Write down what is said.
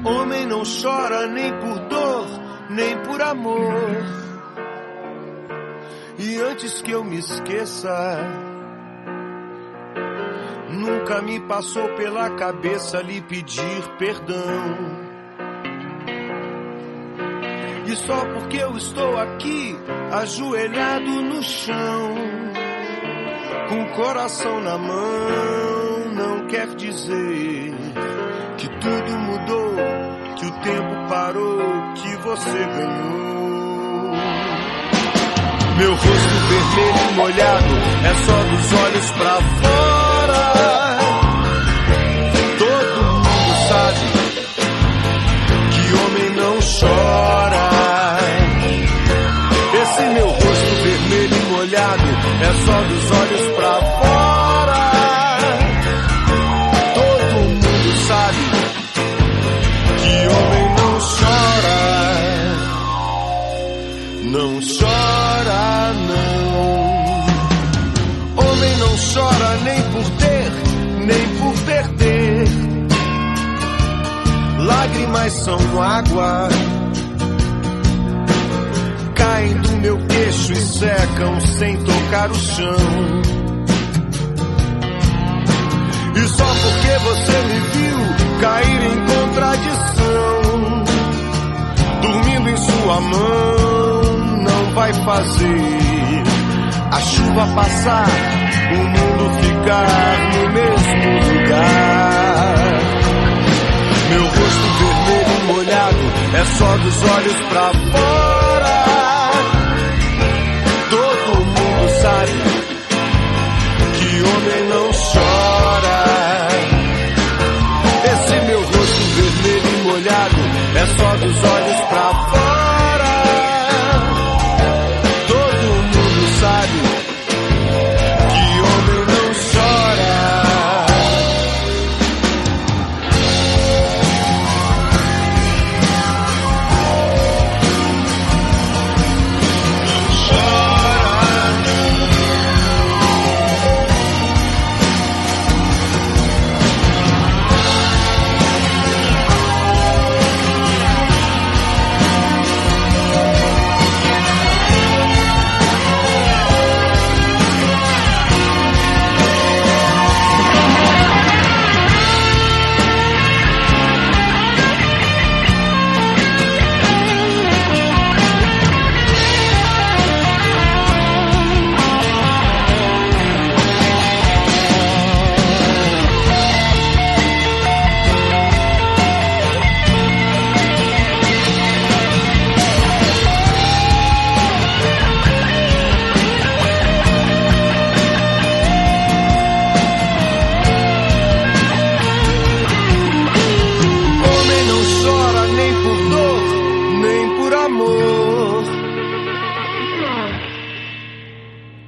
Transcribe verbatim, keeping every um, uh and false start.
Homem não chora nem por dor, nem por amor. E antes que eu me esqueça, nunca me passou pela cabeça lhe pedir perdão. E só porque eu estou aqui, ajoelhado no chão, com o coração na mão, não quer dizer que tudo mudou, que o tempo parou, que você ganhou. Meu rosto vermelho e molhado é só dos olhos pra fora. Todo mundo sabe que homem não chora. Esse meu rosto vermelho e molhado é só dos olhos pra fora. Todo mundo sabe que homem não chora. Não chora, não. Homem não chora nem por ter, nem por perder. Lágrimas são água, caem do meu queixo e secam sem tocar o chão. E só porque você me viu cair em contradição, dormindo em sua mão, não vai fazer a chuva passar, o mundo ficar no mesmo lugar. Meu rosto vermelho e molhado é só dos olhos pra fora. Todo mundo sabe que homem não chora. Esse meu rosto vermelho e molhado é só dos olhos pra fora.